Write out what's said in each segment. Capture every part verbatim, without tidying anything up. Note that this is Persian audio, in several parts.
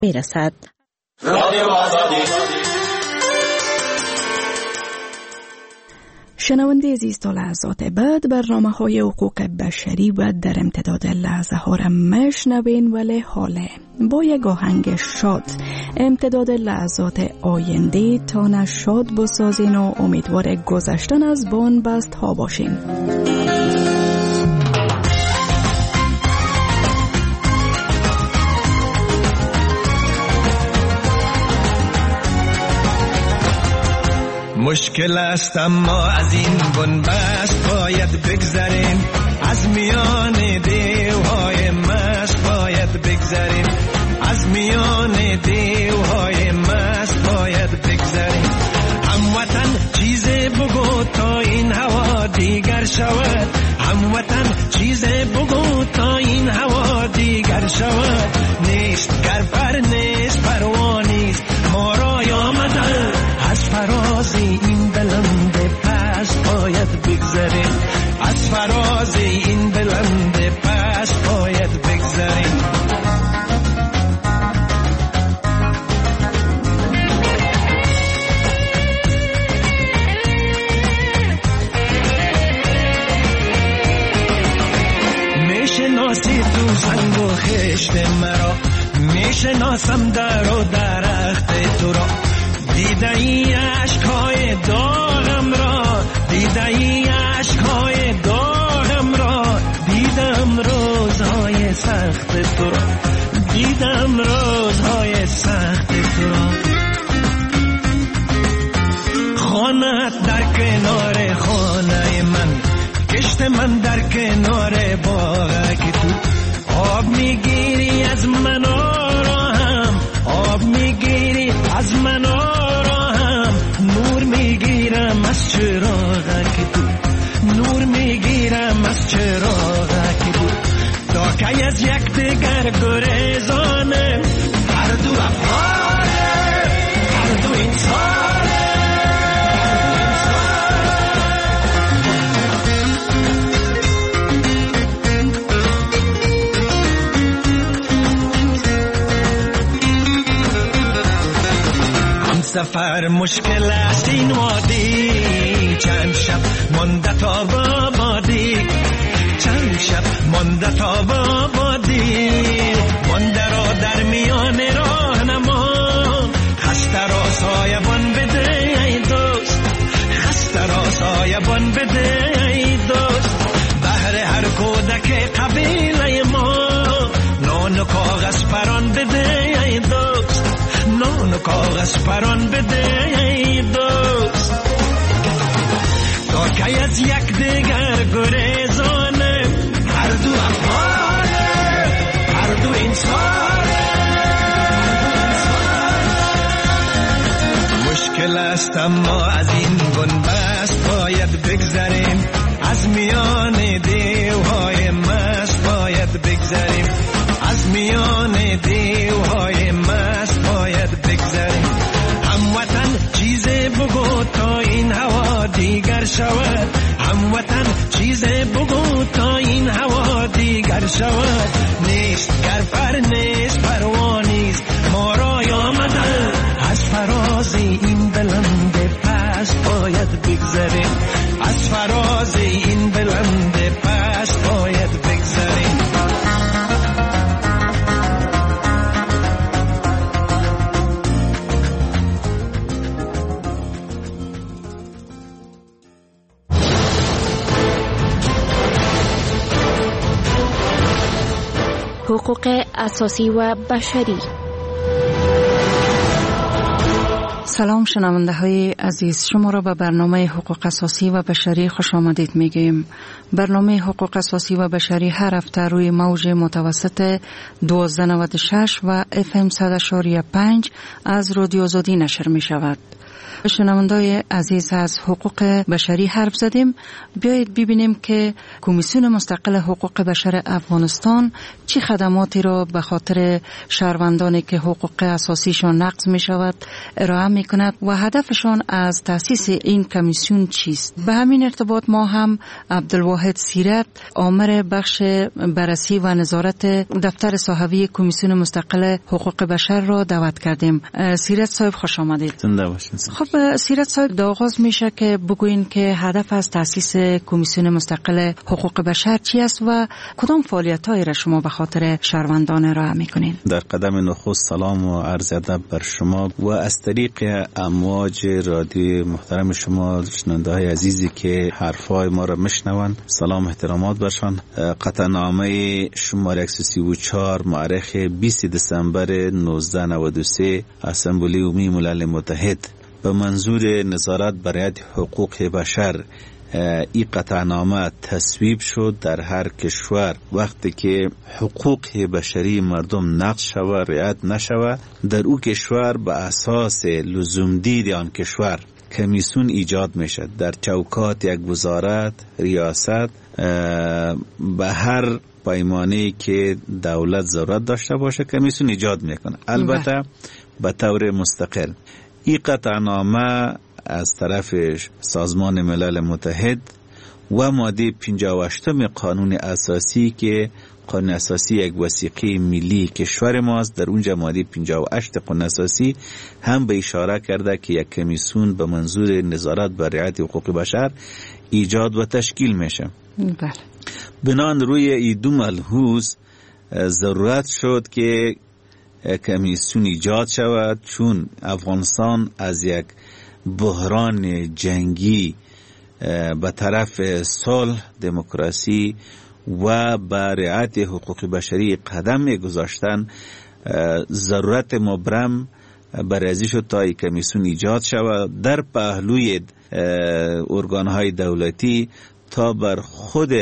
میرسد. رادیو آزادی. شنونده عزیز، تا لحظات بعد برنامه های حقوق بشری و در امتداد لحظه ها را مشنوین، ولی حاله با یک آهنگ شاد امتداد لحظات آینده تا شاد بسازین و امیدوار گذشتن از بان بست ها باشین. مشکل است اما از این بنبست باید بگذریم، از میان دیوهای مست باید بگذریم، از میان دیوهای مست باید بگذریم. هموطن چیز بگو تا این هوا دیگر شود، هموطن چیز بگو تا این هوا دیگر شود. نیست گر پر نیست پروانیست ما را آمدن، از فراز این بلند پست باید بگذریم، از فراز این بلند پست باید بگذریم. میشناسی تو سنگ و خشت مرا، میشناسم در و درخت تو را، دیده ای عشقهای داغم را، دیده ای عشقهای داغم را، دیدم روزهای سخت تو را، دیدم روزهای سخت تو را. خانه‌ات در کنار خانه من، کشت من در کنار باغ که تو آب میگیری از من آراهم، آب میگیری از من آراهم، نور میگیرم از چراغ که تو، نور میگیرم از چراغ که تو. تا که از یک دیگر گریزانه، هر دو افغانه، هر دو انسانه. سفر مشکل است این وادی، چند شب مانده تا بابادی، چند شب مانده تا بابادی. مانده را در میان راهنما، خسته را سایبان بده ای دوست، خسته را سایبان بده ای دوست. بهر هر کودک قبیله ما، نان و کاغذ پران بده ای دوست، نان و کاغذ پران بده ای دوست. تا که از یک دیگر گریزانه، هر دو افغانه، هر دو انسانه. مشکل است اما از این بنبست باید بگذریم، از میان دیوهای مست باید بگذریم، از میان دیوهای مست باید بگذریم. هموطن چیز بگو تا این هوا دیگر شود، هموطن چیز بگو تا این هوا دیگر شود. نیست گر پر نیست پروانیست ما را آمدن، از فراز این بلند پست باید بگذریم، از فراز این بلند پست باید بگذریم. حقوق اساسی و بشری. سلام شنونده های عزیز، شما را به برنامه حقوق اساسی و بشری خوش آمدید میگیم. برنامه حقوق اساسی و بشری هر هفته روی موج متوسط دویست و نود و شش و اف ام صد و پنج از رادیو آزادی نشر می شود. شنوندای عزیز، از حقوق بشری حرف زدیم. بیایید ببینیم که کمیسیون مستقل حقوق بشر افغانستان چه خدماتی را به خاطر شهروندانی که حقوق اساسیشان نقض می شود ارائه می کند و هدفشان از تأسیس این کمیسیون چیست. به همین ارتباط ما هم عبدالواحد سیرت، آمر بخش بررسی و نظارت دفتر صحوی کمیسیون مستقل حقوق بشر را دعوت کردیم. سیرت صاحب خوش آمدید. زنده باشین. خب سیرت صاحب، در آغاز میشه که بگوین که هدف از تأسیس کمیسیون مستقل حقوق بشر چی است و کدام فعالیت‌هایی را شما به خاطر شهروندان ارائه می‌کنید؟ در قدم نخست سلام و عرض ادب بر شما و از طریق امواج رادیو محترم شما شنونده‌های عزیزی که حرفای ما را میشنوند سلام احترامات برشان. قطعنامه شماره صد و سی و چهار مؤرخ بیست دسامبر نوزده نود و سه اسمبلی عمومی ملل متحد به منظور نظارت بر رعایت حقوق بشر این قطعنامه تصویب شد. در هر کشور وقتی که حقوق بشری مردم نقض شود، رعایت نشود، در او کشور به اساس لزوم دید آن کشور کمیسیون ایجاد میشد. در چوکات یک وزارت، ریاست، به هر پیمانه‌ای که دولت ضرورت داشته باشه کمیسیون ایجاد میکنه، البته به طور مستقل. این قطعنامه از طرف سازمان ملل متحد و ماده پنجاه و هشت قانون اساسی که قانون اساسی یک وثیقه ملی کشور ماست، در اونجا ماده پنجاه و هشت قانون اساسی هم به اشاره کرده که یک کمیسیون به منظور نظارت بر رعایت حقوق بشر ایجاد و تشکیل میشه. بله. بنان روی این دو ملحوظ ضرورت شد که کمیسیون ایجاد شود، چون افغانستان از یک بحران جنگی به طرف صلح، دموکراسی و به رعایت حقوق بشری قدم گذاشتن ضرورت مبرم بررسی شد تا این کمیسیون ایجاد شود در پهلوی ارگانهای دولتی تا بر خود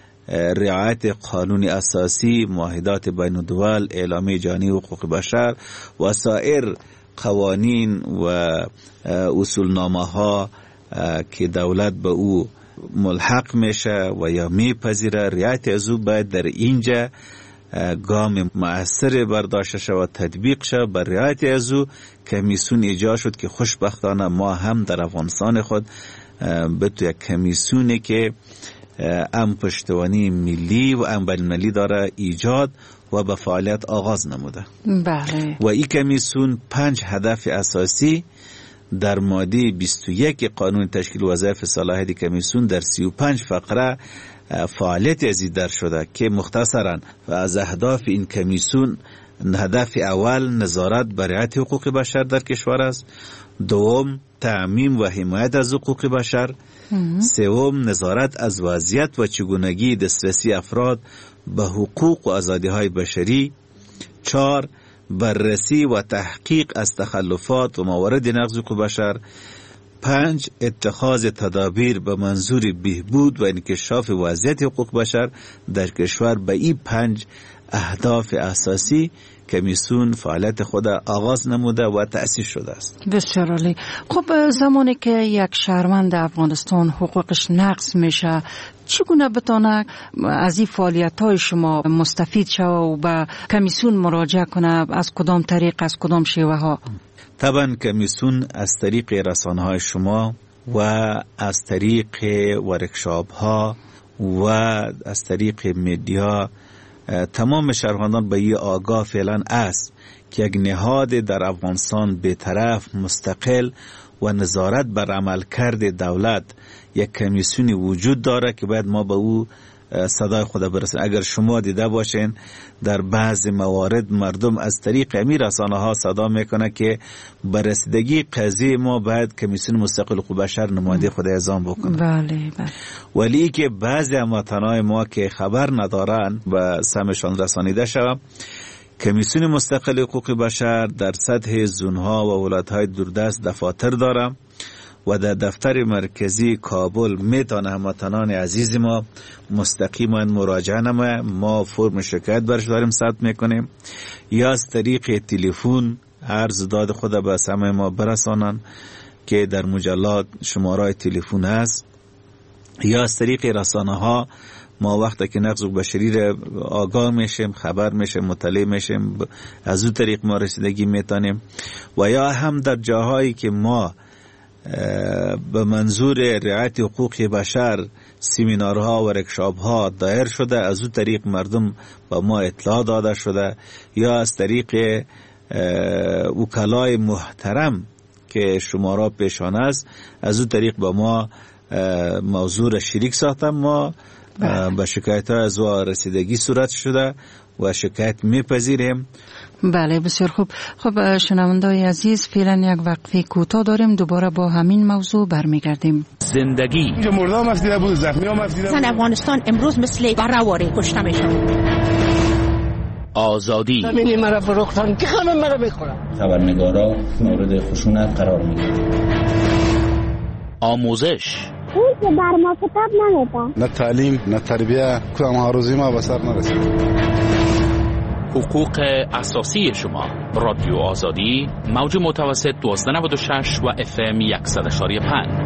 رعایت قانون اساسی، معاهدات بین الدول، اعلامیه جهانی حقوق بشر و سایر قوانین و اصولنامه ها که دولت به او ملحق میشه و یا میپذیره، رعایت از او باید در اینجا گام مؤثر برداشته شود، تطبیق شود. بر رعایت از او کمیسیون ایجاد شد که خوشبختانه ما هم در افغانستان خود به تو یک کمیسیونی که ام پشتوانی ملی و ام بین‌المللی داره ایجاد و به فعالیت آغاز نموده. بله. و این کمیسیون پنج هدف اساسی در ماده بیست و یک قانون تشکیل وظایف صلاحیت کمیسیون در سی و پنج فقره فعالیت ازید در شده که مختصرا از اهداف این کمیسیون هدف اول نظارت بر رعایت حقوق بشر در کشور است، دوم تعمیم و حمایت از حقوق بشر، سوم نظارت از وضعیت و چگونگی دسترسی افراد به حقوق و آزادی‌های بشری، چهار بررسی و تحقیق از تخلفات و موارد نقض حقوق بشر، پنج اتخاذ تدابیر به منظور بهبود و انکشاف وضعیت حقوق بشر در کشور. به این پنج اهداف اساسی کمیسیون فعالیت خود آغاز نموده و تأسیس شده است. بسیار عالی. خب زمانی که یک شهروند افغانستان حقوقش نقض میشه، چگونه بتونه از این فعالیت‌های شما مستفید شود و به کمیسیون مراجعه کنه؟ از کدام طریق، از کدام شیوه ها؟ طبعا کمیسیون از طریق رسانه‌های شما و از طریق ورکشاپ ها و از طریق میدیا تمام شهروندان به این آگاه فعلا است که یک نهاد در افغانستان بی‌طرف، مستقل و نظارت بر عملکرد دولت یک کمیسیونی وجود داره که باید ما به او صدای خدا برسن. اگر شما دیده باشین در بعض موارد مردم از طریق امی رسانه ها صدا میکنه که بررسیدگی قضیه ما باید کمیسیون مستقل حقوق بشر نماینده خود اعزام بکنه. بله بله. ولی که بعضی هموطنان ما که خبر ندارن و سمشان رسانیده شود، کمیسیون مستقل حقوق بشر در سطح زونها و ولایت‌های دوردست دفاتر داره و در دفتر مرکزی کابل میتونه هموطنان عزیز ما مستقیما مراجعه نمایه. ما فرم شکایت برش داریم ثبت میکنیم یا از طریق تلفن عرض داد خود به سمع ما برسانن که در مجلات شماره تلفن هست، یا از طریق رسانه ها ما وقتی که نقض حقوق بشری را آگاه میشیم، خبر میشیم، مطلع میشیم، از اون طریق ما رسیدگی میتونیم. و یا هم در جاهایی که ما به منظور رعایت حقوق بشر سمینارها و ورکشاپ‌ها دایر شده، از اون طریق مردم به ما اطلاع داده شده، یا از طریق وکلای محترم که شماره پیشان است، از اون طریق به ما موضوع را شریک ساختم. ما به شکایت ها از او رسیدگی صورت شده و شکایت میپذیریم. بله، بسیار خوب. خب شنوندای عزیز، فعلا یک وقفه کوتاه داریم، دوباره با همین موضوع برمیگردیم. زندگی مردم افدیده بود، زخمی هم افدیده بود. زن افغانستان امروز مثل بره‌واره کشته میشن. آزادی زمینی مرا فروختن که همه مرا میخورن. خبرنگارا مورد خشونت قرار میگیرن. آموزش اون که بر ما کتاب نمیده، نه تعلیم نه تربیه، کدام هاروزی ما به سر نرسید. حقوق اساسی شما. رادیو آزادی، موج متوسط دوازده نود و شش و اف ام صد و یک و پنج.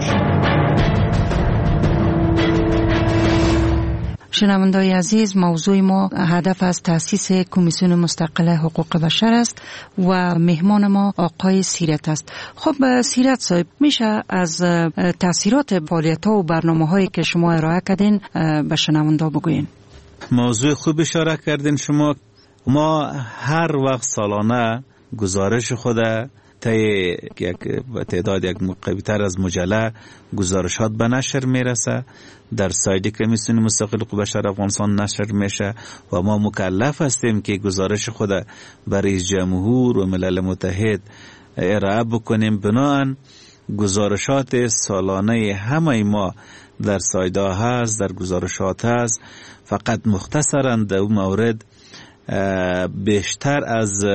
شنوندای عزیز، موضوع ما هدف از تأسیس کمیسیون مستقل حقوق بشر است و مهمان ما آقای سیرت است. خب سیرت صاحب، میشه از تأثیرات فعالیت‌ها و برنامه‌هایی که شما ارائه کردین به شنوندا بگوین؟ موضوع خوب اشاره کردین شما. ما هر وقت سالانه گزارش خود طی یک تعداد یک قوی‌تر از مجله گزارشات به نشر میرسه، در سایت کمیسیون مستقل حقوق بشر افغانستان نشر میشه و ما مکلف هستیم که گزارش خود برای رئیس جمهور و ملل متحد ارائه بکنیم. بنابراین گزارشات سالانه همه ما در سایت ها هست، در گزارشات هست. فقط مختصرا در اون مورد بیشتر از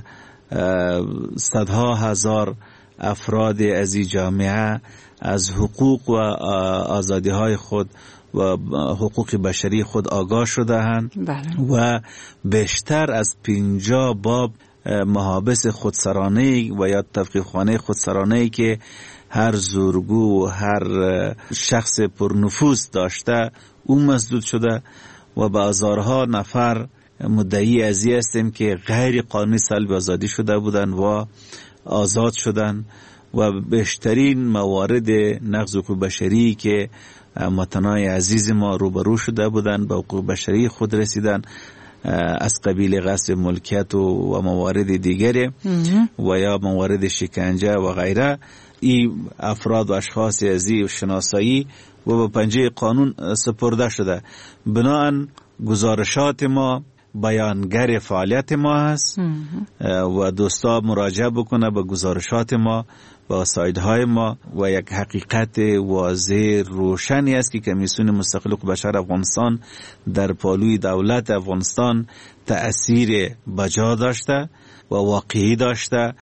صدها هزار افراد از این جامعه از حقوق و آزادی های خود و حقوق بشری خود آگاه شده اند و بیشتر از پنجاه باب محابس خودسرانه و یا تفقیه خانه خودسرانه که هر زورگو و هر شخص پرنفوذ داشته اون مسدود شده و به هزارها نفر مدعی ازی هستیم که غیر قانونی سلب آزادی شده بودن و آزاد شدن و بیشترین موارد نقض حقوق بشری که متنای عزیز ما روبرو شده بودن به حقوق بشری خود رسیدن از قبیل غصب ملکیت و, و موارد دیگری و یا موارد شکنجه و غیره. این افراد و اشخاص ازی و شناسایی و به پنجه قانون سپرده شده. بناهن گزارشات ما بیانگر فعالیت ما هست و دوستا مراجعه بکنه به گزارشات ما و سایت های ما و یک حقیقت واضح روشنی است که کمیسیون مستقل حقوق بشر افغانستان در پالوی دولت افغانستان تأثیر بجا داشته و واقعی داشته